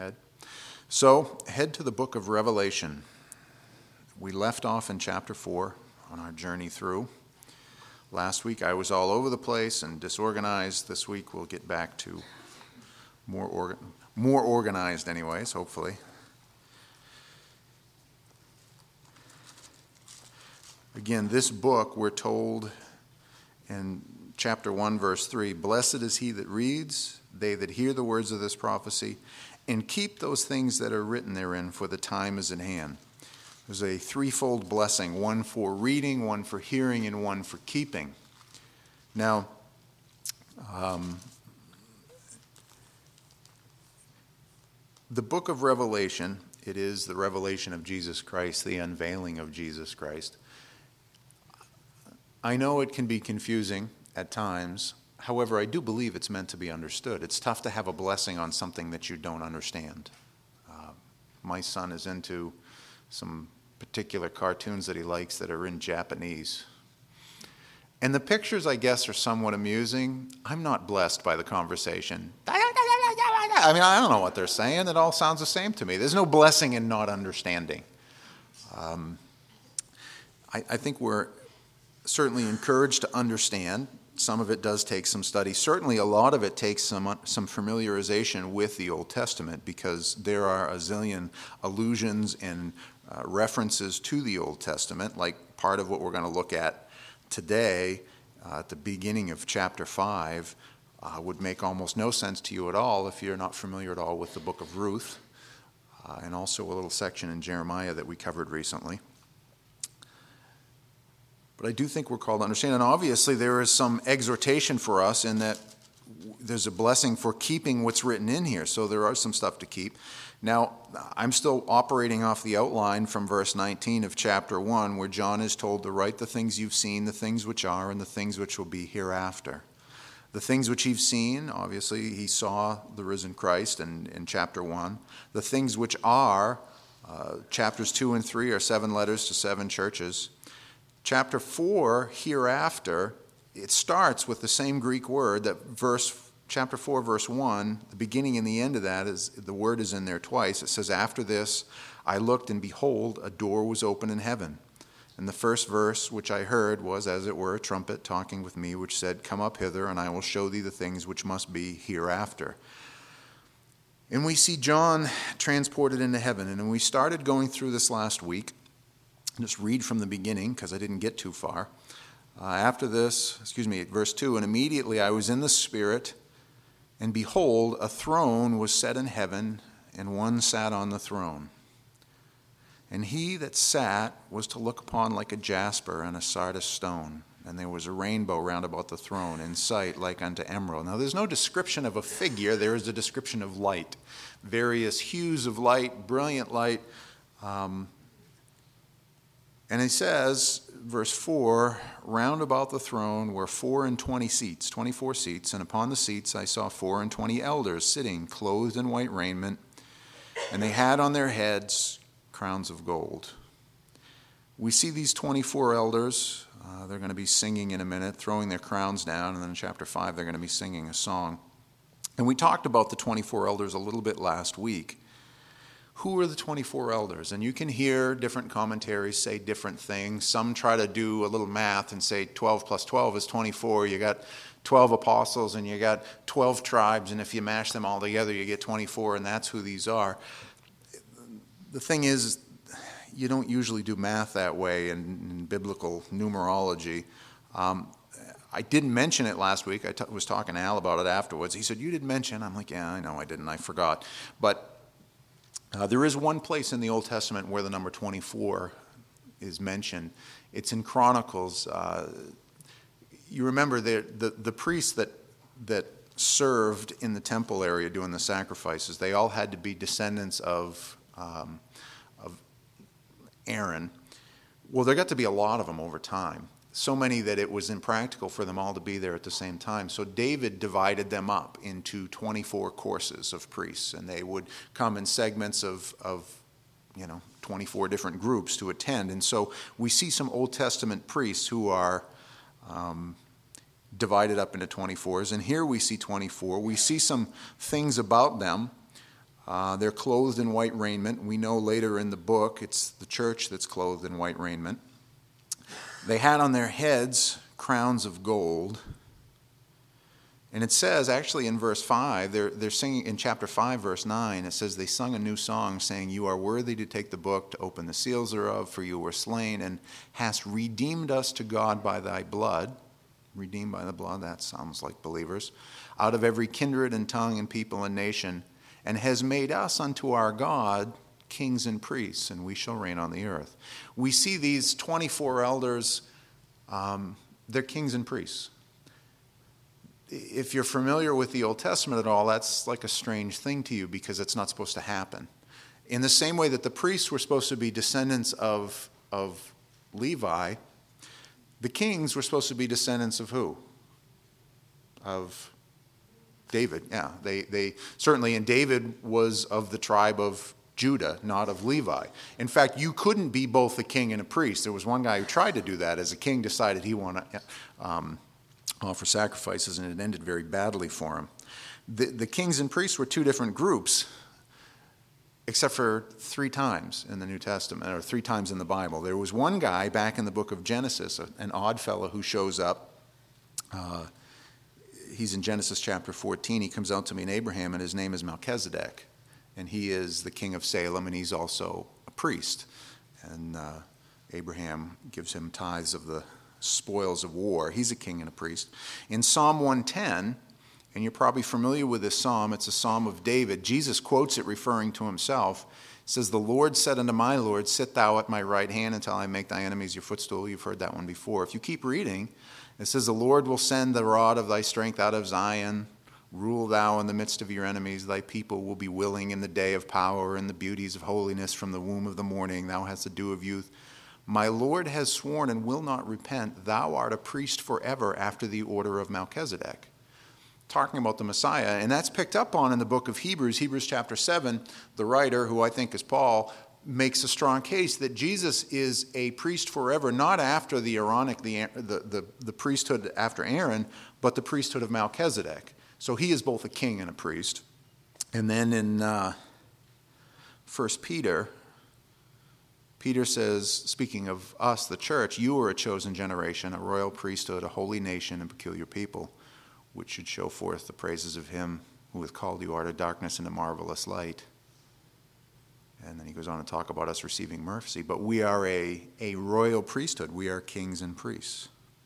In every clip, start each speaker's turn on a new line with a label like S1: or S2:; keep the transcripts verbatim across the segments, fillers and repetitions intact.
S1: ahead. So, head to the book of Revelation. We left off in chapter four on our journey through. Last week I was all over the place and disorganized. This week we'll get back to more orga- more organized anyways, hopefully. Again, this book, we're told in chapter one, verse three, "Blessed is he that reads, they that hear the words of this prophecy, and keep those things that are written therein, for the time is at hand." There's a threefold blessing, one for reading, one for hearing, and one for keeping. Now, um, the book of Revelation, it is the revelation of Jesus Christ, the unveiling of Jesus Christ. I know it can be confusing at times. However, I do believe it's meant to be understood. It's tough to have a blessing on something that you don't understand. Uh, my son is into some particular cartoons that he likes that are in Japanese. And the pictures, I guess, are somewhat amusing. I'm not blessed by the conversation. I mean, I don't know what they're saying. It all sounds the same to me. There's no blessing in not understanding. Um, I, I think we're certainly encouraged to understand. Some of it does take some study. Certainly a lot of it takes some some familiarization with the Old Testament, because there are a zillion allusions and uh, references to the Old Testament, like part of what we're going to look at today uh, at the beginning of chapter five uh, would make almost no sense to you at all if you're not familiar at all with the book of Ruth, uh, and also a little section in Jeremiah that we covered recently. But I do think we're called to understand, and obviously there is some exhortation for us in that there's a blessing for keeping what's written in here, so there are some stuff to keep. Now, I'm still operating off the outline from verse nineteen of chapter one, where John is told to write the things you've seen, the things which are, and the things which will be hereafter. The things which you've seen, obviously, he saw the risen Christ in, in chapter one. The things which are, uh, chapters two and three are seven letters to seven churches. Chapter four, hereafter, it starts with the same Greek word that verse, chapter four, verse one, the beginning and the end of that, is the word is in there twice. It says, "After this, I looked, and behold, a door was open in heaven. And the first verse which I heard was, as it were, a trumpet talking with me, which said, Come up hither, and I will show thee the things which must be hereafter." And we see John transported into heaven. And we started going through this last week. Just read from the beginning, because I didn't get too far. Uh, after this, excuse me, verse two, "And immediately I was in the Spirit, and behold, a throne was set in heaven, and one sat on the throne. And he that sat was to look upon like a jasper and a sardis stone. And there was a rainbow round about the throne, in sight like unto emerald." Now there's no description of a figure, there is a description of light. Various hues of light, brilliant light. Um, And he says, verse four, "Round about the throne were four and twenty seats, twenty-four seats, and upon the seats I saw four and twenty elders sitting, clothed in white raiment, and they had on their heads crowns of gold." We see these twenty-four elders, uh, they're going to be singing in a minute, throwing their crowns down, and then in chapter five they're going to be singing a song. And we talked about the twenty-four elders a little bit last week. Who are the twenty-four elders? And you can hear different commentaries say different things. Some try to do a little math and say twelve plus twelve is twenty-four. You got twelve apostles and you got twelve tribes, and if you mash them all together, you get twenty-four, and that's who these are. The thing is, you don't usually do math that way in, in biblical numerology. Um, I didn't mention it last week. I t- was talking to Al about it afterwards. He said, "You didn't mention." I'm like, "Yeah, I know I didn't. I forgot." But Uh, there is one place in the Old Testament where the number twenty-four is mentioned. It's in Chronicles. Uh, you remember the, the, the priests that, that served in the temple area doing the sacrifices, they all had to be descendants of, um, of Aaron. Well, there got to be a lot of them over time. So many that it was impractical for them all to be there at the same time. So David divided them up into twenty-four courses of priests, and they would come in segments of, of you know, twenty-four different groups to attend. And so we see some Old Testament priests who are um, divided up into twenty-fours, and here we see twenty-four. We see some things about them. Uh, they're clothed in white raiment. We know later in the book it's the church that's clothed in white raiment. They had on their heads crowns of gold. And it says, actually in verse five, they're, they're singing in chapter five, verse nine, it says, they sung a new song saying, you are worthy to take the book, to open the seals thereof, for you were slain, and hast redeemed us to God by thy blood. Redeemed by the blood, that sounds like believers. Out of every kindred and tongue and people and nation, and has made us unto our God kings and priests, and we shall reign on the earth. We see these twenty-four elders, um, they're kings and priests. If you're familiar with the Old Testament at all, that's like a strange thing to you because it's not supposed to happen. In the same way that the priests were supposed to be descendants of, of Levi, the kings were supposed to be descendants of who? Of David, yeah. They, they certainly, and David was of the tribe of Judah, not of Levi. In fact, you couldn't be both a king and a priest. There was one guy who tried to do that. As a king, decided he wanted to um, offer sacrifices, and it ended very badly for him. The, the kings and priests were two different groups, except for three times in the New Testament, or three times in the Bible. There was one guy back in the book of Genesis, an odd fellow who shows up. Uh, he's in Genesis chapter fourteen. He comes out to meet Abraham, and his name is Melchizedek. And he is the king of Salem, and he's also a priest. And uh, Abraham gives him tithes of the spoils of war. He's a king and a priest. In Psalm one ten, and you're probably familiar with this psalm, it's a psalm of David. Jesus quotes it referring to himself. It says, the Lord said unto my Lord, sit thou at my right hand until I make thy enemies your footstool. You've heard that one before. If you keep reading, it says, the Lord will send the rod of thy strength out of Zion. Rule thou in the midst of your enemies. Thy people will be willing in the day of power, and the beauties of holiness from the womb of the morning. Thou hast the dew of youth. My Lord has sworn and will not repent. Thou art a priest forever after the order of Melchizedek. Talking about the Messiah, and that's picked up on in the book of Hebrews, Hebrews chapter seven. The writer, who I think is Paul, makes a strong case that Jesus is a priest forever, not after the Aaronic, the, the, the, the priesthood after Aaron, but the priesthood of Melchizedek. So he is both a king and a priest. And then in uh, First Peter, Peter says, speaking of us, the church, you are a chosen generation, a royal priesthood, a holy nation, and peculiar people, which should show forth the praises of him who hath called you out of darkness into marvelous light. And then he goes on to talk about us receiving mercy. But we are a, a royal priesthood. We are kings and priests.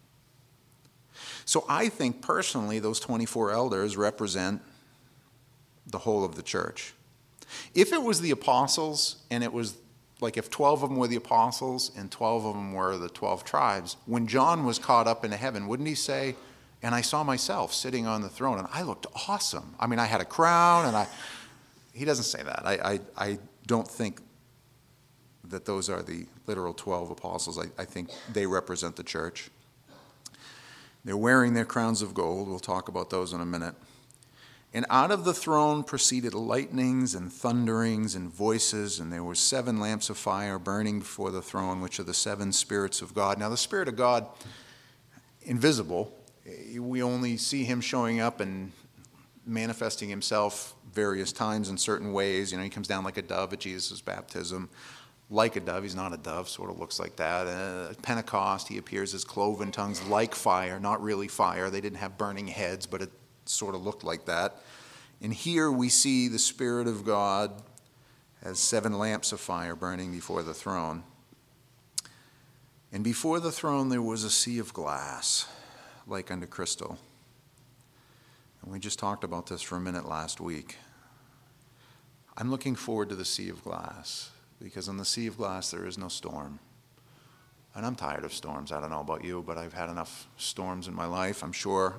S1: So I think personally those twenty-four elders represent the whole of the church. If it was the apostles, and it was like if twelve of them were the apostles and twelve of them were the twelve tribes, when John was caught up into heaven, wouldn't he say, and I saw myself sitting on the throne, and I looked awesome. I mean, I had a crown, and I... He doesn't say that. I, I, I don't think that those are the literal twelve apostles. I, I think they represent the church. They're wearing their crowns of gold. We'll talk about those in a minute. And out of the throne proceeded lightnings and thunderings and voices, and there were seven lamps of fire burning before the throne, which are the seven spirits of God. Now, the Spirit of God, invisible, we only see him showing up and manifesting himself various times in certain ways. You know, he comes down like a dove at Jesus' baptism. Like a dove, he's not a dove, sort of looks like that. Uh, at Pentecost, he appears as cloven tongues like fire, not really fire. They didn't have burning heads, but it sort of looked like that. And here we see the Spirit of God as seven lamps of fire burning before the throne. And before the throne there was a sea of glass, like unto crystal. And we just talked about this for a minute last week. I'm looking forward to the sea of glass, because in the sea of glass there is no storm. And I'm tired of storms. I don't know about you, but I've had enough storms in my life. I'm sure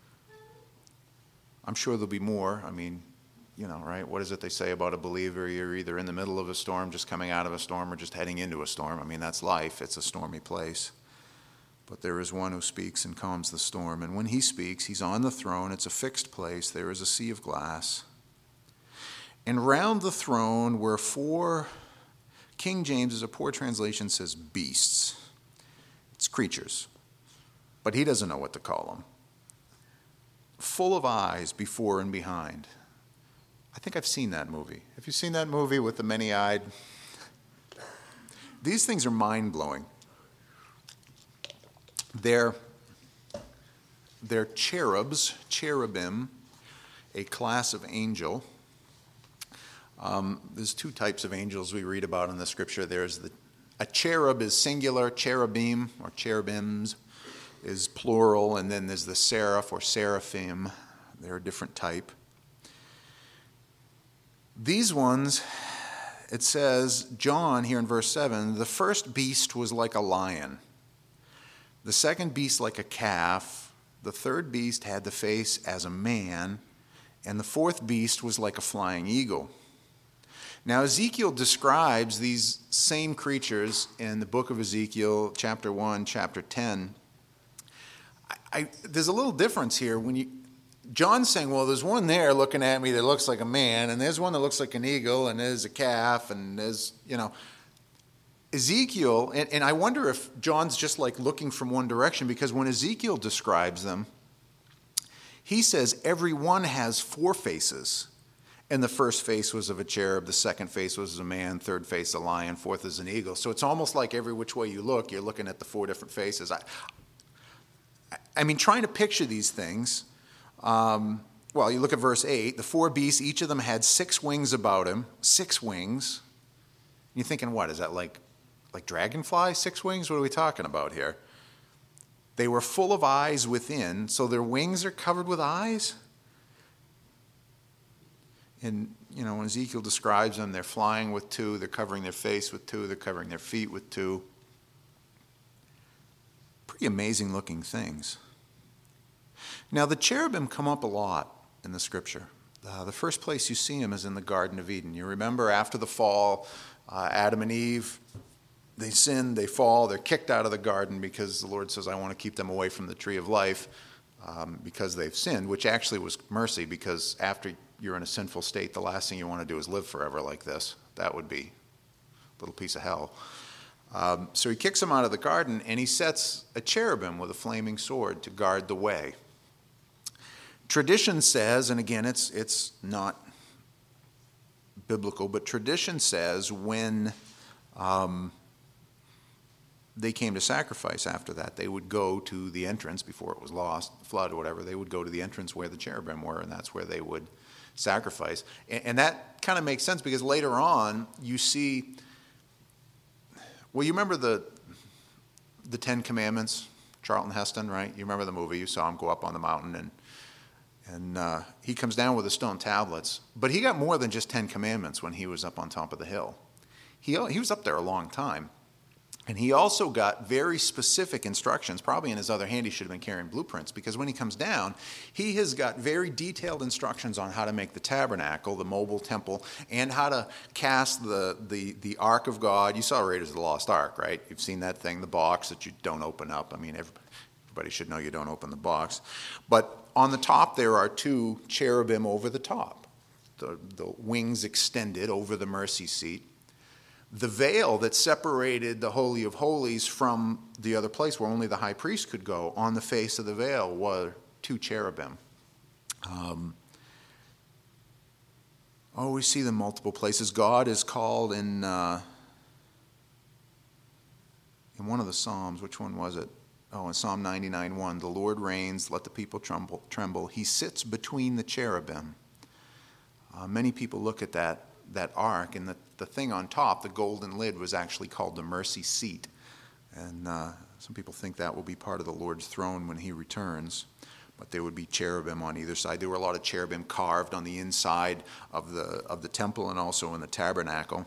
S1: I'm sure there'll be more. I mean, you know, right? What is it they say about a believer? You're either in the middle of a storm, just coming out of a storm, or just heading into a storm. I mean, that's life. It's a stormy place. But there is one who speaks and calms the storm. And when he speaks, he's on the throne. It's a fixed place. There is a sea of glass. And round the throne were four, King James, as a poor translation, says beasts. It's creatures. But he doesn't know what to call them. Full of eyes before and behind. I think I've seen that movie. Have you seen that movie with the many-eyed? These things are mind-blowing. They're, they're cherubs, cherubim, a class of angel. Um, there's two types of angels we read about in the scripture. There's the, a cherub is singular, cherubim or cherubims is plural, and then there's the seraph or seraphim. They're a different type. These ones, it says, John here in verse seven, the first beast was like a lion, the second beast like a calf, the third beast had the face as a man, and the fourth beast was like a flying eagle. Now Ezekiel describes these same creatures in the book of Ezekiel, chapter one, chapter ten. I, I, there's a little difference here. When you John's saying, well, there's one there looking at me that looks like a man, and there's one that looks like an eagle, and there's a calf, and there's, you know, Ezekiel, and, and I wonder if John's just like looking from one direction, because when Ezekiel describes them, he says every one has four faces, and the first face was of a cherub, the second face was a man, third face a lion, fourth is an eagle. So it's almost like every which way you look, you're looking at the four different faces. I, I mean, trying to picture these things. Um, well, you look at verse eight, the four beasts, each of them had six wings about him, six wings. You're thinking, what, is that like, like dragonfly, six wings? What are we talking about here? They were full of eyes within, so their wings are covered with eyes? And, you know, when Ezekiel describes them, they're flying with two, they're covering their face with two, they're covering their feet with two. Pretty amazing looking things. Now, the cherubim come up a lot in the scripture. Uh, the first place you see them is in the Garden of Eden. You remember after the fall, uh, Adam and Eve, they sin, they fall, they're kicked out of the garden because the Lord says, I want to keep them away from the tree of life um, because they've sinned, which actually was mercy, because after you're in a sinful state, the last thing you want to do is live forever like this. That would be a little piece of hell. Um, so he kicks them out of the garden, and he sets a cherubim with a flaming sword to guard the way. Tradition says, and again, it's it's not biblical, but tradition says when um, they came to sacrifice after that, they would go to the entrance before it was lost, flood or whatever. They would go to the entrance where the cherubim were, and that's where they would sacrifice. And, and that kind of makes sense because later on you see, well, you remember the the Ten Commandments, Charlton Heston, right? You remember the movie? You saw him go up on the mountain and And uh, he comes down with the stone tablets. But he got more than just Ten Commandments when he was up on top of the hill. He, he was up there a long time. And he also got very specific instructions. Probably in his other hand he should have been carrying blueprints, because when he comes down, he has got very detailed instructions on how to make the tabernacle, the mobile temple, and how to cast the, the, the Ark of God. You saw Raiders of the Lost Ark, right? You've seen that thing, the box that you don't open up. I mean, everybody, everybody should know you don't open the box. But on the top, there are two cherubim over the top, the, the wings extended over the mercy seat. The veil that separated the Holy of Holies from the other place where only the high priest could go, on the face of the veil were two cherubim. Um, oh, we see them multiple places. God is called in, uh, in one of the Psalms. Which one was it? Oh, in Psalm ninety-nine one, the Lord reigns, let the people tremble. tremble. He sits between the cherubim. Uh, many people look at that, that ark, and the, the thing on top, the golden lid, was actually called the mercy seat. And uh, some people think that will be part of the Lord's throne when he returns. But there would be cherubim on either side. There were a lot of cherubim carved on the inside of the, of the temple and also in the tabernacle.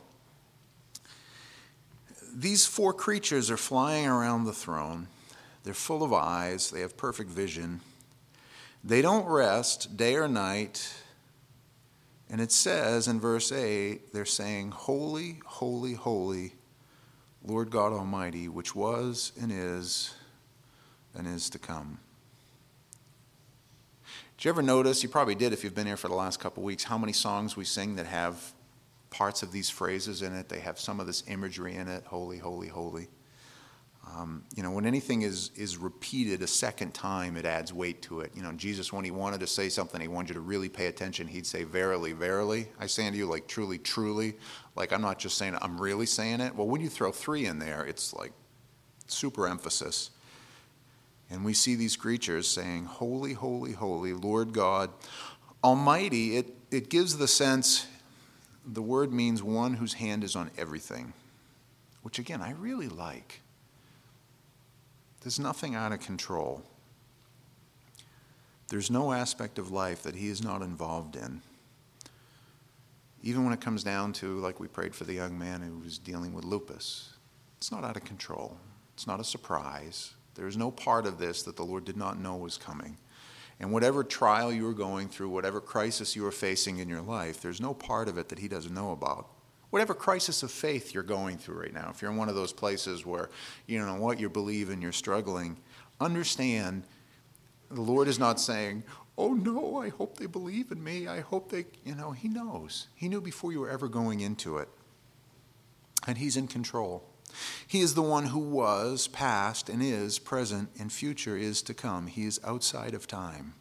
S1: These four creatures are flying around the throne. They're full of eyes. They have perfect vision. They don't rest day or night. And it says in verse eight, they're saying, Holy, holy, holy, Lord God Almighty, which was and is and is to come. Did you ever notice, you probably did if you've been here for the last couple of weeks, how many songs we sing that have parts of these phrases in it? They have some of this imagery in it, holy, holy, holy. Um, you know, when anything is, is repeated a second time, it adds weight to it. You know, Jesus, when he wanted to say something, he wanted you to really pay attention. He'd say, verily, verily, I say unto you, like truly, truly. Like, I'm not just saying it, I'm really saying it. Well, when you throw three in there, it's like super emphasis. And we see these creatures saying, holy, holy, holy, Lord God Almighty. It, it gives the sense, the word means one whose hand is on everything, which again, I really like. There's nothing out of control. There's no aspect of life that he is not involved in. Even when it comes down to, like we prayed for the young man who was dealing with lupus, it's not out of control. It's not a surprise. There's no part of this that the Lord did not know was coming. And whatever trial you are going through, whatever crisis you are facing in your life, there's no part of it that he doesn't know about. Whatever crisis of faith you're going through right now, if you're in one of those places where you don't know what you believe and you're struggling, understand the Lord is not saying, oh no, I hope they believe in me. I hope they, you know, he knows. He knew before you were ever going into it. And he's in control. He is the one who was, past, and is, present, and future is to come. He is outside of time.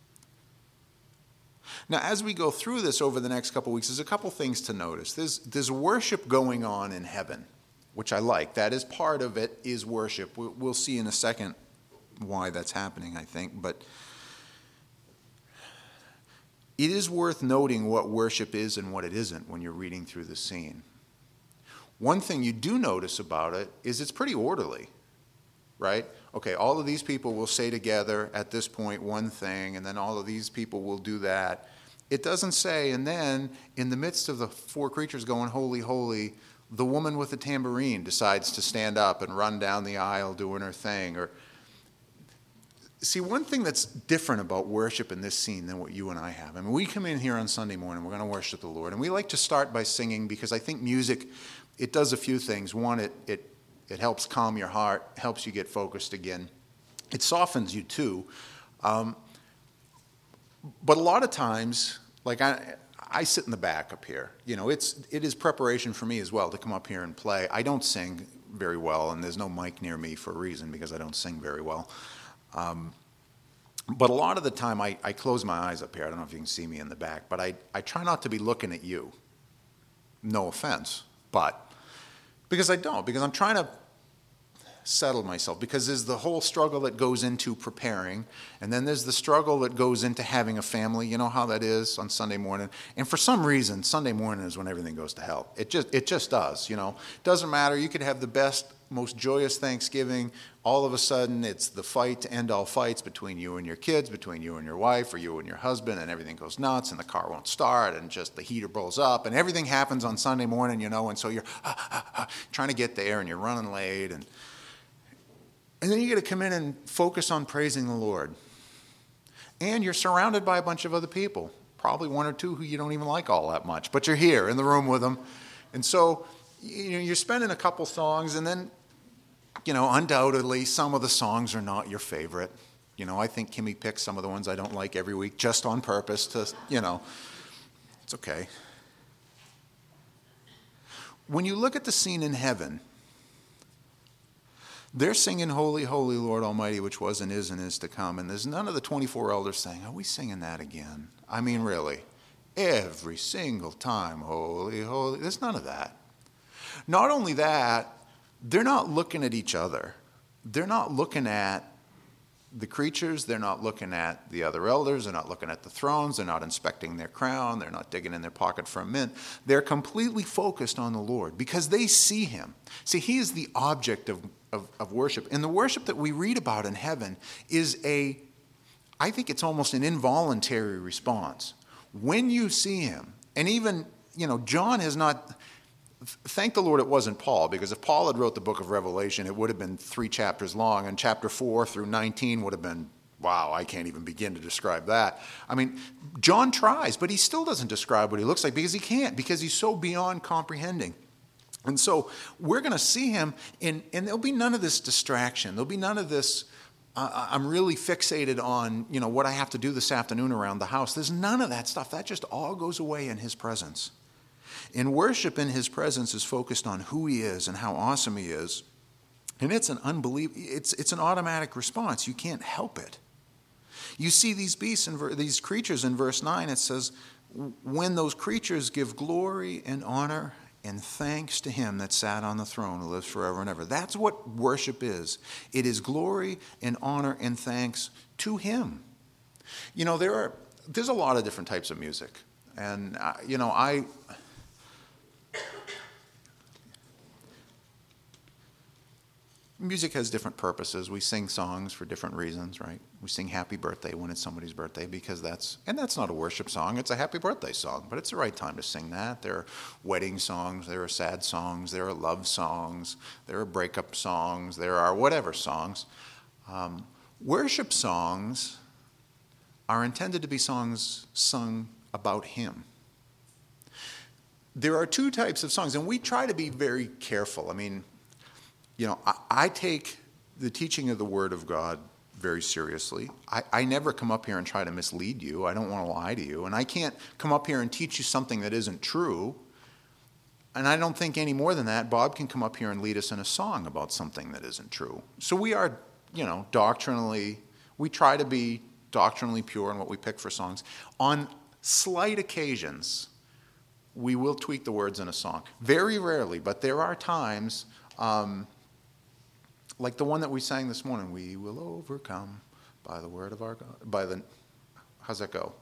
S1: Now, as we go through this over the next couple of weeks, there's a couple things to notice. There's, there's worship going on in heaven, which I like. That is part of it, is worship. We'll, we'll see in a second why that's happening, I think. But it is worth noting what worship is and what it isn't when you're reading through the scene. One thing you do notice about it is it's pretty orderly, right? Okay, all of these people will say together at this point one thing, and then all of these people will do that. It doesn't say, and then in the midst of the four creatures going, holy, holy, the woman with the tambourine decides to stand up and run down the aisle doing her thing. Or see, one thing that's different about worship in this scene than what you and I have. I mean, we come in here on Sunday morning, we're going to worship the Lord, and we like to start by singing because I think music, it does a few things. One, it it It helps calm your heart, helps you get focused again. It softens you too. Um, but a lot of times, like I, I sit in the back up here. You know, it's it is preparation for me as well to come up here and play. I don't sing very well, and there's no mic near me for a reason because I don't sing very well. Um, but a lot of the time, I, I close my eyes up here. I don't know if you can see me in the back, but I, I try not to be looking at you. No offense, but because I don't, because I'm trying to settle myself, because there's the whole struggle that goes into preparing, and then there's the struggle that goes into having a family. You know how that is on Sunday morning, and for some reason Sunday morning is when everything goes to hell. It just it just does. You know, doesn't matter. You could have the best, most joyous Thanksgiving. All of a sudden it's the fight to end all fights between you and your kids, between you and your wife, or you and your husband, and everything goes nuts, and the car won't start, and just the heater blows up, and everything happens on Sunday morning, you know, and so you're ah, ah, ah, trying to get there, and you're running late, and And then you get to come in and focus on praising the Lord. And you're surrounded by a bunch of other people, probably one or two who you don't even like all that much, but you're here in the room with them. And so, you know, you're spending a couple songs, and then, you know, undoubtedly some of the songs are not your favorite. You know, I think Kimmy picks some of the ones I don't like every week just on purpose to, you know, it's okay. When you look at the scene in heaven, they're singing, holy, holy, Lord Almighty, which was and is and is to come. And there's none of the twenty-four elders saying, are we singing that again? I mean, really, every single time, holy, holy. There's none of that. Not only that, they're not looking at each other. They're not looking at the creatures. They're not looking at the other elders. They're not looking at the thrones. They're not inspecting their crown. They're not digging in their pocket for a mint. They're completely focused on the Lord because they see him. See, he is the object of Of, of worship. And the worship that we read about in heaven is a, I think it's almost an involuntary response. When you see him, and even, you know, John has not, thank the Lord it wasn't Paul, because if Paul had wrote the book of Revelation, it would have been three chapters long, and chapter four through nineteen would have been, wow, I can't even begin to describe that. I mean, John tries, but he still doesn't describe what he looks like because he can't, because he's so beyond comprehending. And so we're going to see him, and, and there'll be none of this distraction. There'll be none of this, uh, I'm really fixated on, you know, what I have to do this afternoon around the house. There's none of that stuff. That just all goes away in his presence. In worship in his presence is focused on who he is and how awesome he is. And it's an unbelievable, it's, it's an automatic response. You can't help it. You see these beasts and ver- these creatures in verse nine, it says, when those creatures give glory and honor and thanks to him that sat on the throne who lives forever and ever. That's what worship is. It is glory and honor and thanks to him. You know, there are there's a lot of different types of music. And, uh, you know, I... Music has different purposes. We sing songs for different reasons, right? We sing happy birthday when it's somebody's birthday because that's, and that's not a worship song, it's a happy birthday song, but it's the right time to sing that. There are wedding songs, there are sad songs, there are love songs, there are breakup songs, there are whatever songs. Um, worship songs are intended to be songs sung about him. There are two types of songs, and we try to be very careful. I mean, You know, I, I take the teaching of the Word of God very seriously. I, I never come up here and try to mislead you. I don't want to lie to you. And I can't come up here and teach you something that isn't true. And I don't think any more than that, Bob can come up here and lead us in a song about something that isn't true. So we are, you know, doctrinally, we try to be doctrinally pure in what we pick for songs. On slight occasions, we will tweak the words in a song. Very rarely, but there are times... Um, Like the one that we sang this morning, we will overcome by the word of our God. By the, how's that go?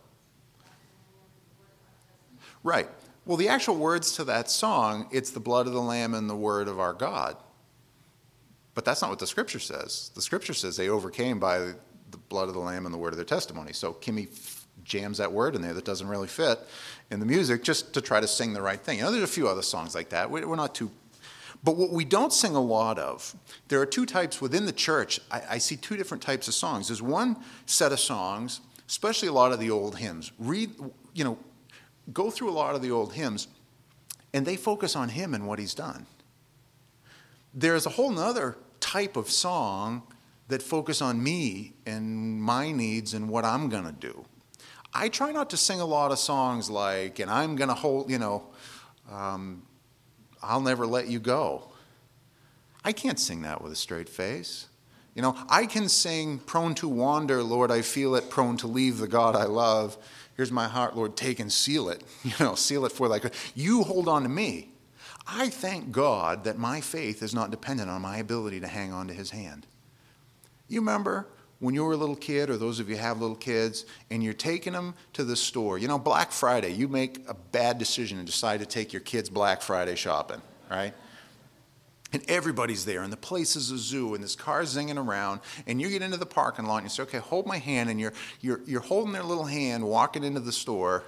S1: Right. Well, the actual words to that song, it's the blood of the Lamb and the word of our God. But that's not what the Scripture says. The Scripture says they overcame by the blood of the Lamb and the word of their testimony. So Kimmy f- jams that word in there that doesn't really fit in the music just to try to sing the right thing. You know, there's a few other songs like that. We're not too... But what we don't sing a lot of, there are two types within the church. I, I see two different types of songs. There's one set of songs, especially a lot of the old hymns. Read, you know, go through a lot of the old hymns, and they focus on him and what he's done. There's a whole other type of song that focus on me and my needs and what I'm going to do. I try not to sing a lot of songs like, and I'm going to hold, you know, um, I'll never let you go. I can't sing that with a straight face. You know, I can sing, prone to wander, Lord, I feel it, prone to leave the God I love. Here's my heart, Lord, take and seal it. You know, seal it for thy good. You hold on to me. I thank God that my faith is not dependent on my ability to hang on to his hand. You remember when you were a little kid, or those of you who have little kids, and you're taking them to the store. You know, Black Friday, you make a bad decision and decide to take your kids Black Friday shopping, right? And everybody's there, and the place is a zoo, and this car's zinging around, and you get into the parking lot, and you say, okay, hold my hand, and you're, you're, you're holding their little hand, walking into the store.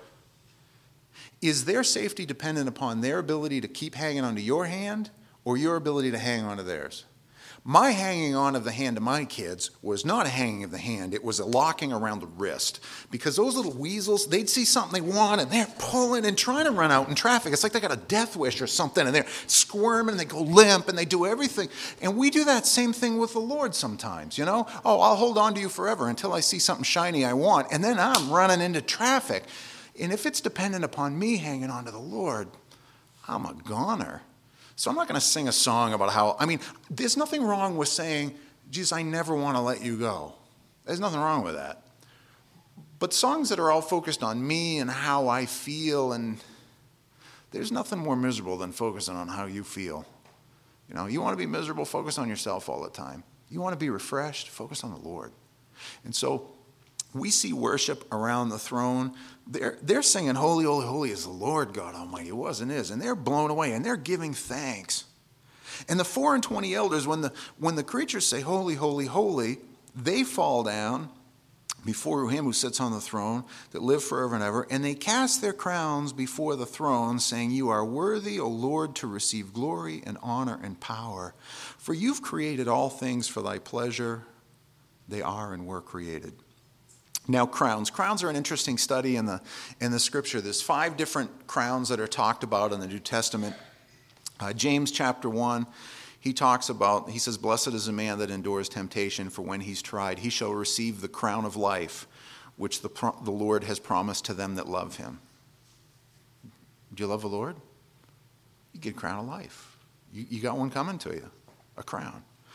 S1: Is their safety dependent upon their ability to keep hanging onto your hand, or your ability to hang onto theirs? My hanging on of the hand of my kids was not a hanging of the hand. It was a locking around the wrist. Because those little weasels, they'd see something they want, and they're pulling and trying to run out in traffic. It's like they got a death wish or something, and they're squirming, and they go limp, and they do everything. And we do that same thing with the Lord sometimes, you know? Oh, I'll hold on to you forever until I see something shiny I want, and then I'm running into traffic. And if it's dependent upon me hanging on to the Lord, I'm a goner. So I'm not going to sing a song about how, I mean, there's nothing wrong with saying, Jesus, I never want to let you go. There's nothing wrong with that. But songs that are all focused on me and how I feel, and there's nothing more miserable than focusing on how you feel. You know, you want to be miserable, focus on yourself all the time. You want to be refreshed, focus on the Lord. And so we see worship around the throne. They're, they're singing, holy, holy, holy is the Lord God Almighty. It was and is. And they're blown away, and they're giving thanks. And the four and twenty elders, when the, when the creatures say, holy, holy, holy, they fall down before him who sits on the throne that live forever and ever, and they cast their crowns before the throne, saying, you are worthy, O Lord, to receive glory and honor and power. For you've created all things for thy pleasure. They are and were created. Now, crowns. Crowns are an interesting study in the in the Scripture. There's five different crowns that are talked about in the New Testament. Uh, James chapter one, he talks about, he says, blessed is the man that endures temptation, for when he's tried, he shall receive the crown of life, which the, the Lord has promised to them that love him. Do you love the Lord? You get a crown of life. You, you got one coming to you, a crown.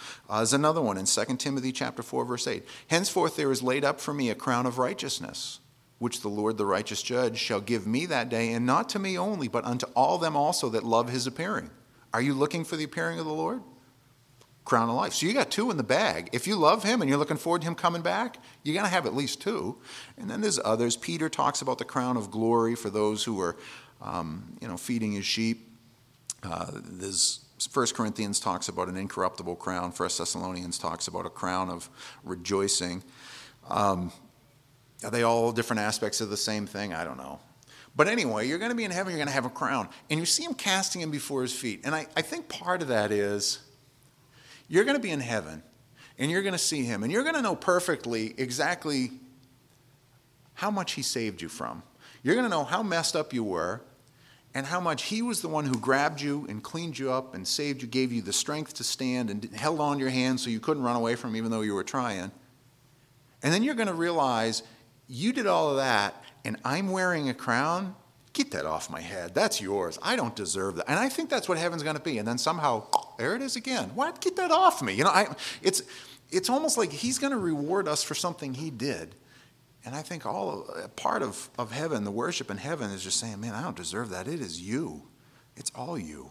S1: Uh, there's another one in Second Timothy chapter four, verse eight. Henceforth there is laid up for me a crown of righteousness, which the Lord, the righteous judge, shall give me that day, and not to me only, but unto all them also that love his appearing. Are you looking for the appearing of the Lord? Crown of life. So you got two in the bag. If you love him and you're looking forward to him coming back, you're going to have at least two. And then there's others. Peter talks about the crown of glory for those who are, um, you know, feeding his sheep. Uh, there's First Corinthians talks about an incorruptible crown. First Thessalonians talks about a crown of rejoicing. Um, are they all different aspects of the same thing? I don't know. But anyway, you're going to be in heaven, you're going to have a crown. And you see him casting him before his feet. And I, I think part of that is you're going to be in heaven, and you're going to see him, and you're going to know perfectly exactly how much he saved you from. You're going to know how messed up you were, and how much he was the one who grabbed you and cleaned you up and saved you, gave you the strength to stand and held on to your hand so you couldn't run away from him even though you were trying. And then you're going to realize you did all of that, and I'm wearing a crown. Get that off my head. That's yours. I don't deserve that. And I think that's what heaven's going to be. And then somehow, there it is again. What? Get that off me. You know, I, it's it's almost like he's going to reward us for something he did. And I think all of, part of, of heaven, the worship in heaven, is just saying, man, I don't deserve that. It is you. It's all you.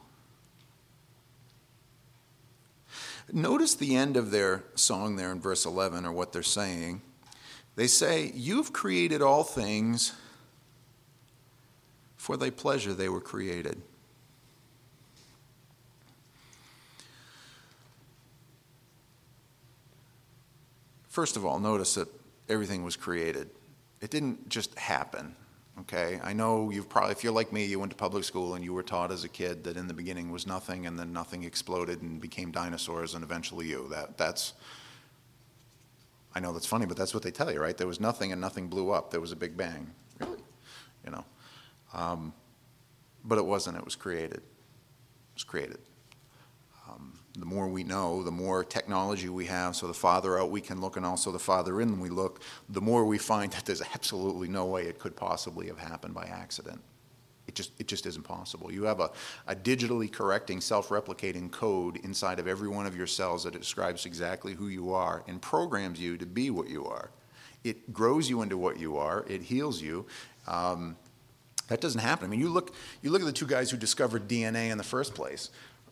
S1: Notice the end of their song there in verse eleven, or what they're saying. They say, you've created all things, for thy pleasure they were created. First of all, notice that everything was created. It didn't just happen, okay? I know you've probably, if you're like me, you went to public school and you were taught as a kid that in the beginning was nothing, and then nothing exploded and became dinosaurs and eventually you. That That's, I know that's funny, but that's what they tell you, right? There was nothing and nothing blew up. There was a big bang. Really? You know. Um, but it wasn't. It was created. It was created. Um, the more we know, the more technology we have, so the farther out we can look and also the farther in we look, the more we find that there's absolutely no way it could possibly have happened by accident. It just it just isn't possible. You have a, a digitally correcting, self-replicating code inside of every one of your cells that describes exactly who you are and programs you to be what you are. It grows you into what you are. It heals you. Um, that doesn't happen. I mean, you look you look at the two guys who discovered D N A in the first place.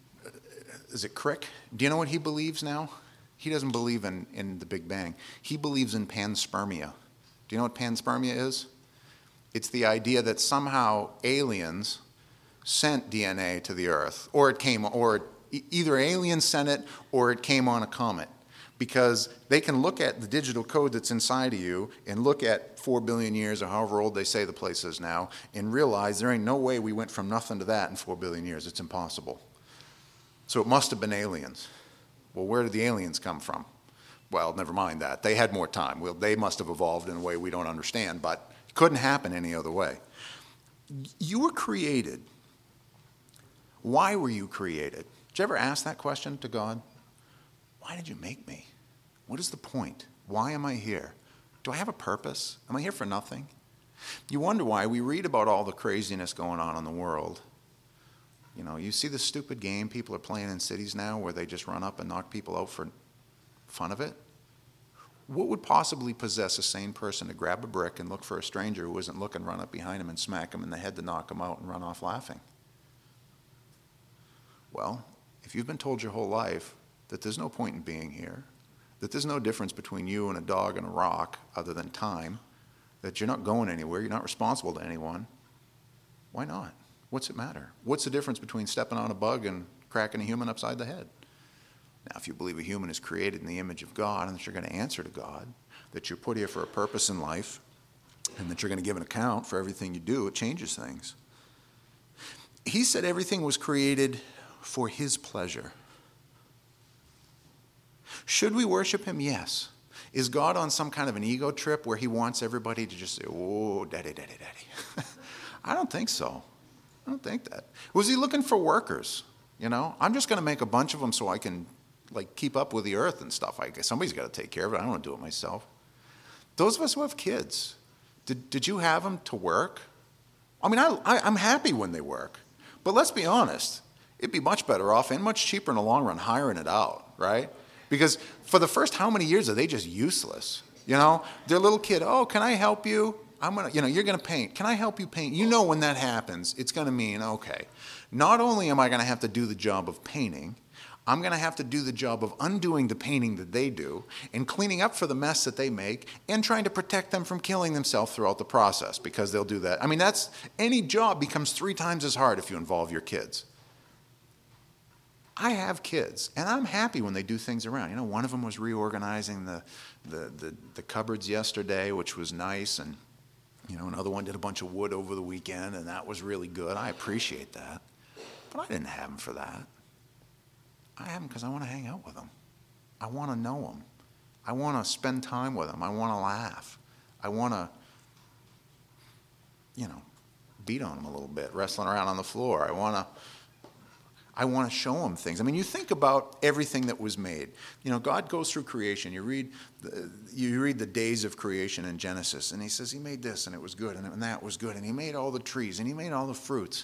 S1: Is it Crick? Do you know what he believes now? He doesn't believe in, in the Big Bang. He believes in panspermia. Do you know what panspermia is? It's the idea that somehow aliens sent D N A to the Earth, or it came, or it, either aliens sent it, or it came on a comet, because they can look at the digital code that's inside of you and look at four billion years or however old they say the place is now, and realize there ain't no way we went from nothing to that in four billion years. It's impossible. So it must have been aliens. Well, where did the aliens come from? Well, never mind that. They had more time. Well, they must have evolved in a way we don't understand, but it couldn't happen any other way. You were created. Why were you created? Did you ever ask that question to God? Why did you make me? What is the point? Why am I here? Do I have a purpose? Am I here for nothing? You wonder why. We read about all the craziness going on in the world. You know, you see the stupid game people are playing in cities now where they just run up and knock people out for fun of it. What would possibly possess a sane person to grab a brick and look for a stranger who isn't looking, run up behind him and smack him in the head to knock him out and run off laughing? Well, if you've been told your whole life that there's no point in being here, that there's no difference between you and a dog and a rock other than time, that you're not going anywhere, you're not responsible to anyone, why not? What's it matter? What's the difference between stepping on a bug and cracking a human upside the head? Now, if you believe a human is created in the image of God and that you're going to answer to God, that you're put here for a purpose in life, and that you're going to give an account for everything you do, it changes things. He said everything was created for his pleasure. Should we worship him? Yes. Is God on some kind of an ego trip where he wants everybody to just say, oh, daddy, daddy, daddy? I don't think so. I don't think that. Was he looking for workers? You know, I'm just going to make a bunch of them so I can, like, keep up with the earth and stuff. I guess somebody's got to take care of it. I don't want to do it myself. Those of us who have kids, did, did you have them to work? I mean, I, I, I'm happy when they work. But let's be honest. It'd be much better off and much cheaper in the long run hiring it out, right? Because for the first how many years are they just useless? You know, their little kid, oh, can I help you? I'm gonna, you know, you're gonna paint. Can I help you paint? You know, when that happens, it's gonna mean, okay, not only am I gonna have to do the job of painting, I'm gonna have to do the job of undoing the painting that they do and cleaning up for the mess that they make and trying to protect them from killing themselves throughout the process, because they'll do that. I mean, that's, any job becomes three times as hard if you involve your kids. I have kids, and I'm happy when they do things around. You know, one of them was reorganizing the, the, the, the cupboards yesterday, which was nice, and you know, another one did a bunch of wood over the weekend, and that was really good. I appreciate that. But I didn't have them for that. I have them because I want to hang out with them. I want to know them. I want to spend time with them. I want to laugh. I want to, you know, beat on them a little bit, wrestling around on the floor. I want to, I want to show them things. I mean, you think about everything that was made. You know, God goes through creation. You read the, you read the days of creation in Genesis, and he says he made this, and it was good, and, and that was good, and he made all the trees, and he made all the fruits.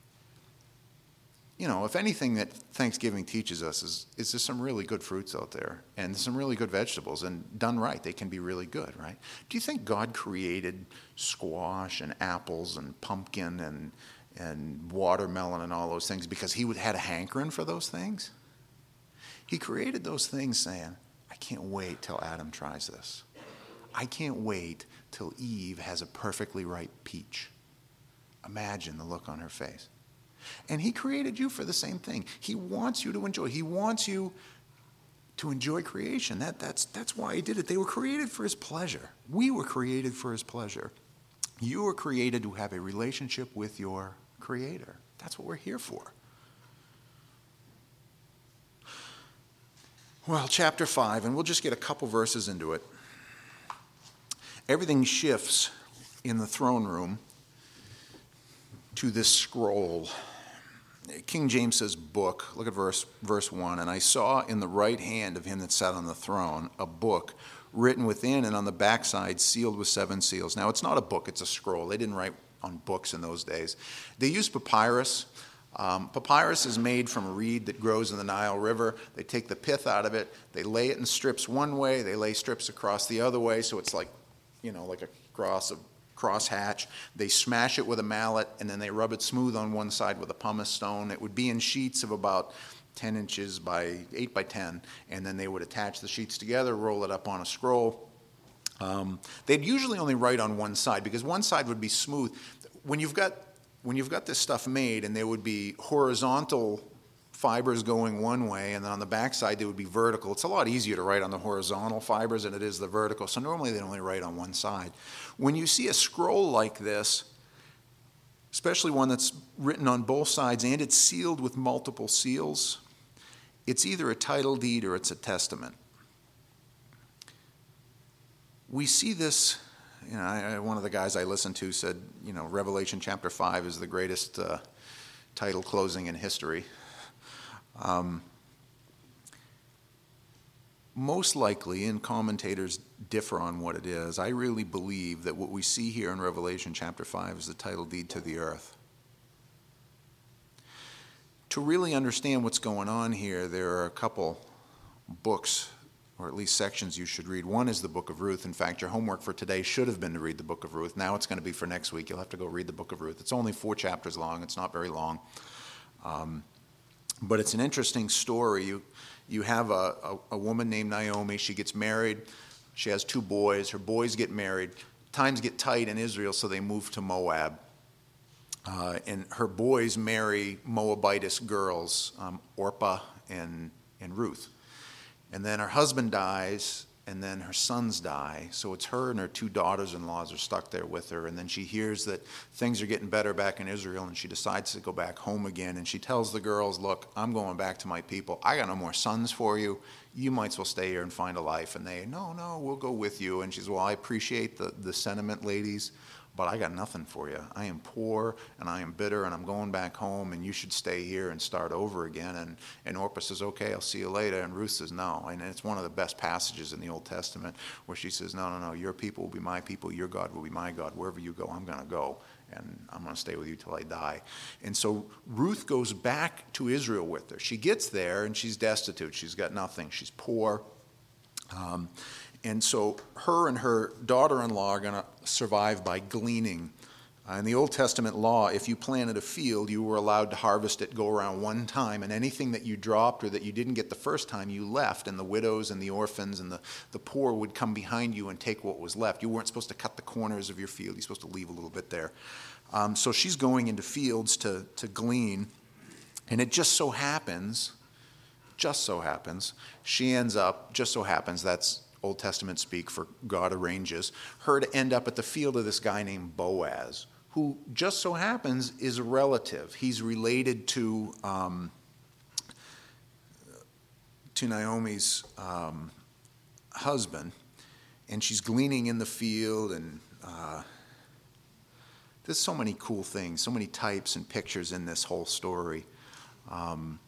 S1: You know, if anything that Thanksgiving teaches us is, is there's some really good fruits out there, and some really good vegetables, and done right, they can be really good, right? Do you think God created squash and apples and pumpkin and and watermelon and all those things because he would had a hankering for those things? He created those things saying, I can't wait till Adam tries this. I can't wait till Eve has a perfectly ripe peach. Imagine the look on her face. And he created you for the same thing. He wants you to enjoy. He wants you to enjoy creation. That, that's, that's why he did it. They were created for his pleasure. We were created for his pleasure. You were created to have a relationship with your Creator. That's what we're here for. Well, chapter five, and we'll just get a couple verses into it. Everything shifts in the throne room to this scroll. King James says book. Look at verse verse one. And I saw in the right hand of him that sat on the throne a book written within and on the backside sealed with seven seals. Now, it's not a book, it's a scroll. They didn't write on books in those days. They used papyrus. Um, papyrus is made from a reed that grows in the Nile River. They take the pith out of it. They lay it in strips one way. They lay strips across the other way, so it's like, you know, like a cross, a cross hatch. They smash it with a mallet, and then they rub it smooth on one side with a pumice stone. It would be in sheets of about ten inches by eight by ten, and then they would attach the sheets together, roll it up on a scroll. Um, they'd usually only write on one side because one side would be smooth. When you've got when you've got this stuff made, and there would be horizontal fibers going one way, and then on the back side they would be vertical. It's a lot easier to write on the horizontal fibers than it is the vertical. So normally they only write on one side. When you see a scroll like this, especially one that's written on both sides and it's sealed with multiple seals, it's either a title deed or it's a testament. We see this, you know, I, one of the guys I listened to said, you know, Revelation chapter five is the greatest uh, title closing in history. Um, most likely, and commentators differ on what it is, I really believe that what we see here in Revelation chapter five is the title deed to the earth. To really understand what's going on here, there are a couple books, or at least sections you should read. One is the book of Ruth. In fact, your homework for today should have been to read the book of Ruth. Now it's going to be for next week. You'll have to go read the book of Ruth. It's only four chapters long. It's not very long. Um, but it's an interesting story. You, you have a, a, a woman named Naomi. She gets married. She has two boys. Her boys get married. Times get tight in Israel, so they move to Moab. Uh, and her boys marry Moabitess girls, um, Orpah and, and Ruth. And then her husband dies, and then her sons die. So it's her and her two daughters-in-laws are stuck there with her. And then she hears that things are getting better back in Israel, and she decides to go back home again. And she tells the girls, look, I'm going back to my people. I got no more sons for you. You might as well stay here and find a life. And they, no, no, we'll go with you. And she says, well, I appreciate the, the sentiment, ladies, but I got nothing for you. I am poor, and I am bitter, and I'm going back home, and you should stay here and start over again. And, and Orpah says, okay, I'll see you later. And Ruth says, no. And it's one of the best passages in the Old Testament where she says, no, no, no, your people will be my people, your God will be my God. Wherever you go, I'm going to go. and I'm going to stay with you till I die. And so Ruth goes back to Israel with her. She gets there, and she's destitute. She's got nothing. She's poor. Um, and so her and her daughter-in-law are going to survive by gleaning. Uh, in the Old Testament law, if you planted a field, you were allowed to harvest it, go around one time, and anything that you dropped or that you didn't get the first time, you left, and the widows and the orphans and the, the poor would come behind you and take what was left. You weren't supposed to cut the corners of your field. You're supposed to leave a little bit there. Um, so she's going into fields to, to glean, and it just so happens, just so happens, she ends up, just so happens, that's Old Testament speak for God arranges, her to end up at the field of this guy named Boaz, who just so happens is a relative. He's related to um, to Naomi's um, husband, and she's gleaning in the field, and uh, there's so many cool things, so many types and pictures in this whole story. Um,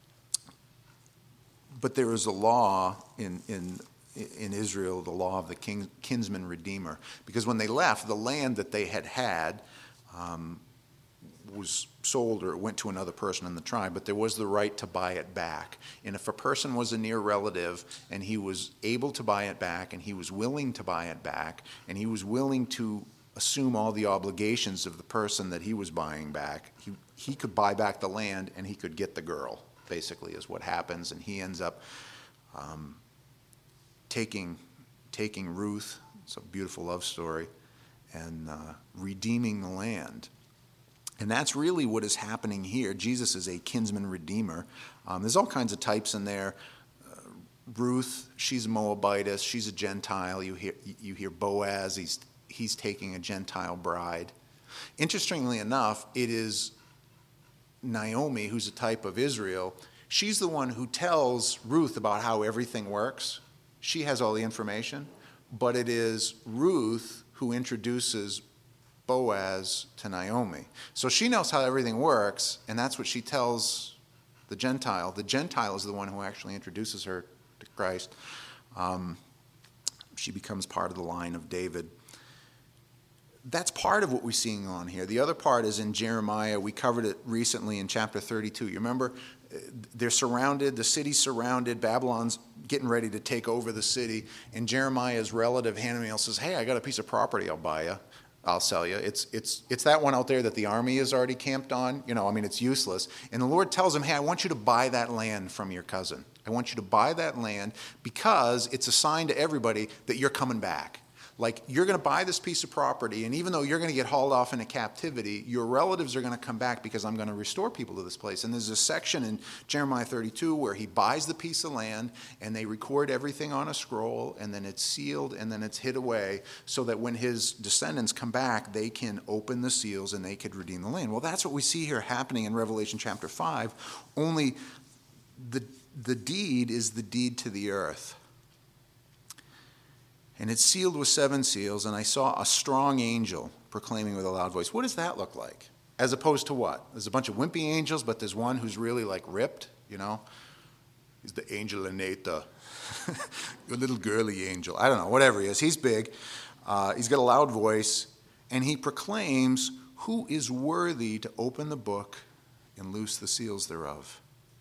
S1: but there is a law in in in Israel, the law of the king, kinsman redeemer, because when they left, the land that they had had um, was sold or it went to another person in the tribe, but there was the right to buy it back. And if a person was a near relative and he was able to buy it back and he was willing to buy it back and he was willing to assume all the obligations of the person that he was buying back, he, he could buy back the land and he could get the girl, basically, is what happens. And he ends up um, taking taking Ruth, it's a beautiful love story, and uh, redeeming the land. And that's really what is happening here. Jesus is a kinsman redeemer. Um, there's all kinds of types in there. Uh, Ruth, she's a Moabitess, she's a Gentile. You hear you hear Boaz, he's he's taking a Gentile bride. Interestingly enough, it is Naomi, who's a type of Israel. She's the one who tells Ruth about how everything works. She has all the information, but it is Ruth who introduces Boaz to Naomi. So she knows how everything works, and that's what she tells the Gentile. The Gentile is the one who actually introduces her to Christ. Um, she becomes part of the line of David. That's part of what we're seeing on here. The other part is in Jeremiah. We covered it recently in chapter thirty-two. You remember? They're surrounded, the city's surrounded, Babylon's getting ready to take over the city, and Jeremiah's relative Hananiah says, hey, I got a piece of property I'll buy you. I'll sell you. It's it's it's that one out there that the army is already camped on. You know, I mean, it's useless. And the Lord tells him, hey, I want you to buy that land from your cousin. I want you to buy that land because it's a sign to everybody that you're coming back. Like, you're going to buy this piece of property, and even though you're going to get hauled off into captivity, your relatives are going to come back because I'm going to restore people to this place. And there's a section in Jeremiah thirty-two where he buys the piece of land, and they record everything on a scroll, and then it's sealed, and then it's hid away, so that when his descendants come back, they can open the seals and they could redeem the land. Well, that's what we see here happening in Revelation chapter five, only the, the deed is the deed to the earth. And it's sealed with seven seals, and I saw a strong angel proclaiming with a loud voice. What does that look like? As opposed to what? There's a bunch of wimpy angels, but there's one who's really like ripped, you know? He's the angel Aneta, a little girly angel. I don't know, whatever he is. He's big. Uh, he's got a loud voice, and he proclaims, who is worthy to open the book and loose the seals thereof?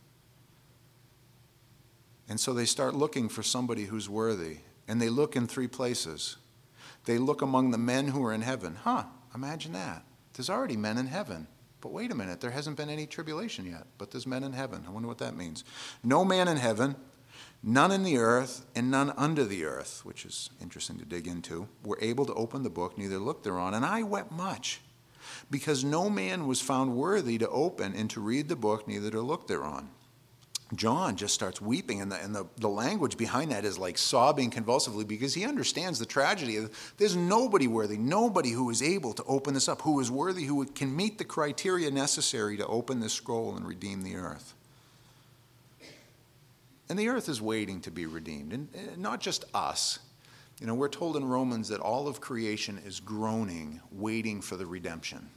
S1: And so they start looking for somebody who's worthy. And they look in three places. They look among the men who are in heaven. Huh, imagine that. There's already men in heaven. But wait a minute, there hasn't been any tribulation yet. But there's men in heaven. I wonder what that means. No man in heaven, none in the earth, and none under the earth, which is interesting to dig into, were able to open the book, neither look thereon. And I wept much, because no man was found worthy to open and to read the book, neither to look thereon. John just starts weeping, and the, and the, the language behind that is like sobbing convulsively, because he understands the tragedy of there's nobody worthy, nobody who is able to open this up, who is worthy, who can meet the criteria necessary to open this scroll and redeem the earth. And the earth is waiting to be redeemed, and, and not just us. You know, we're told in Romans that all of creation is groaning, waiting for the redemption.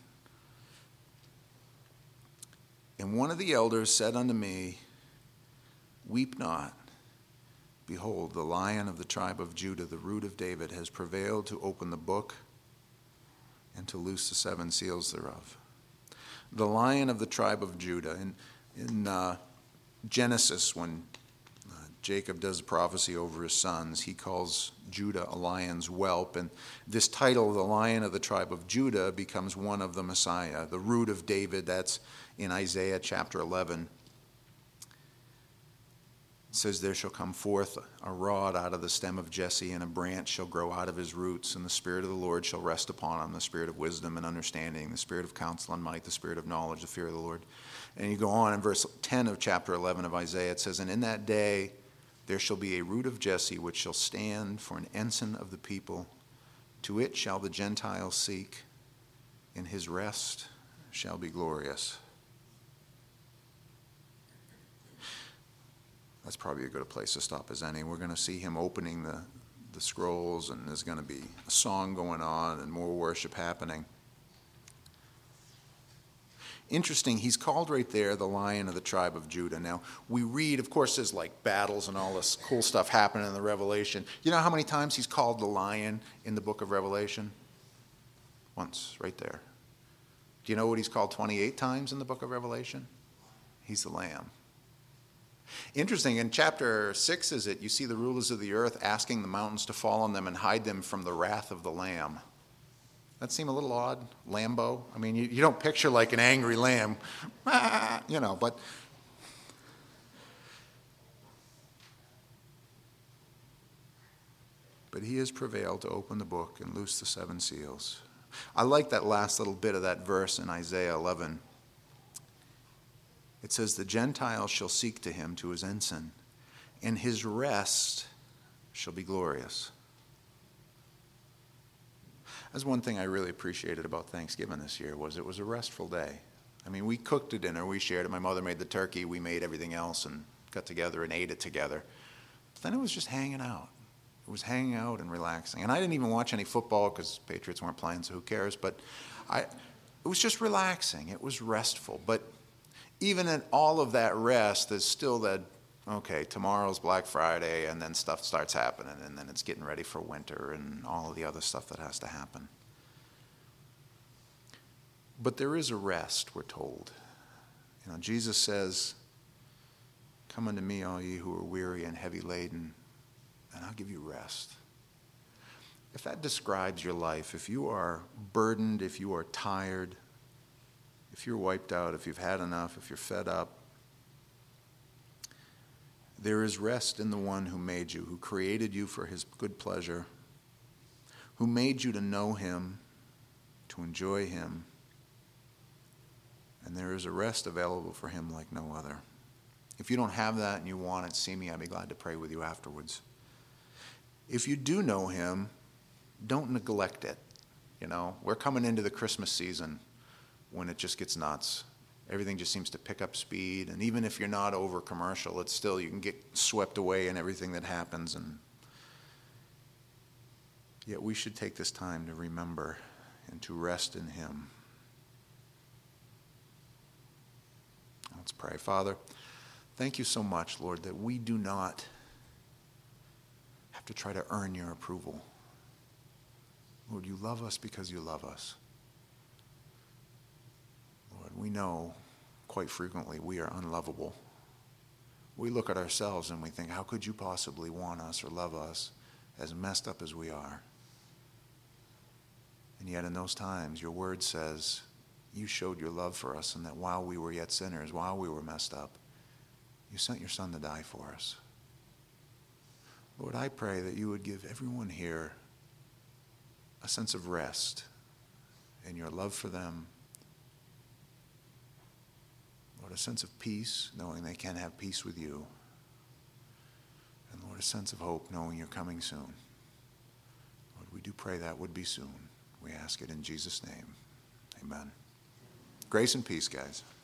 S1: And one of the elders said unto me, weep not. Behold, the Lion of the tribe of Judah, the Root of David, has prevailed to open the book and to loose the seven seals thereof. The Lion of the tribe of Judah. In, in uh, Genesis, when uh, Jacob does a prophecy over his sons, he calls Judah a lion's whelp. And this title, the Lion of the tribe of Judah, becomes one of the Messiah, the root of David. That's in Isaiah chapter eleven. It says, there shall come forth a rod out of the stem of Jesse, and a branch shall grow out of his roots, and the Spirit of the Lord shall rest upon him, the Spirit of wisdom and understanding, the Spirit of counsel and might, the Spirit of knowledge, the fear of the Lord. And you go on in verse ten of chapter eleven of Isaiah, it says, and in that day there shall be a root of Jesse, which shall stand for an ensign of the people. To it shall the Gentiles seek, and his rest shall be glorious. That's probably a good place to stop as any. We're going to see him opening the, the scrolls, and there's going to be a song going on and more worship happening. Interesting, he's called right there the Lion of the tribe of Judah. Now, we read, of course, there's like battles and all this cool stuff happening in the Revelation. You know how many times he's called the Lion in the book of Revelation? Once, right there. Do you know what he's called twenty-eight times in the book of Revelation? He's the Lamb. Interesting, in chapter six, is it, you see the rulers of the earth asking the mountains to fall on them and hide them from the wrath of the Lamb. That seem a little odd? Lambo? I mean, you, you don't picture like an angry lamb, you know, but but he has prevailed to open the book and loose the seven seals. I like that last little bit of that verse in Isaiah eleven. It says, the Gentiles shall seek to him, to his ensign, and his rest shall be glorious. That's one thing I really appreciated about Thanksgiving this year, was it was a restful day. I mean, we cooked a dinner, we shared it. My mother made the turkey, we made everything else and got together and ate it together. But then it was just hanging out. It was hanging out and relaxing. And I didn't even watch any football because Patriots weren't playing, so who cares? But I, it was just relaxing. It was restful. But even in all of that rest, there's still that, okay, tomorrow's Black Friday, and then stuff starts happening, and then it's getting ready for winter and all of the other stuff that has to happen. But there is a rest, we're told. You know, Jesus says, come unto me, all ye who are weary and heavy laden, and I'll give you rest. If that describes your life, if you are burdened, if you are tired, if you're wiped out, if you've had enough, if you're fed up, there is rest in the one who made you, who created you for his good pleasure, who made you to know him, to enjoy him. And there is a rest available for him like no other. If you don't have that and you want it, see me. I'd be glad to pray with you afterwards. If you do know him, don't neglect it. You know, we're coming into the Christmas season when it just gets nuts. Everything just seems to pick up speed, and even if you're not over commercial, it's still, you can get swept away in everything that happens. And yet we should take this time to remember and to rest in him. Let's pray. Father, thank you so much, Lord, that we do not have to try to earn your approval. Lord, you love us because you love us. Lord, we know quite frequently we are unlovable. We look at ourselves and we think, how could you possibly want us or love us as messed up as we are? And yet in those times, your word says you showed your love for us, and that while we were yet sinners, while we were messed up, you sent your son to die for us. Lord, I pray that you would give everyone here a sense of rest in your love for them. Lord, a sense of peace, knowing they can have peace with you. And Lord, a sense of hope, knowing you're coming soon. Lord, we do pray that would be soon. We ask it in Jesus' name. Amen. Grace and peace, guys.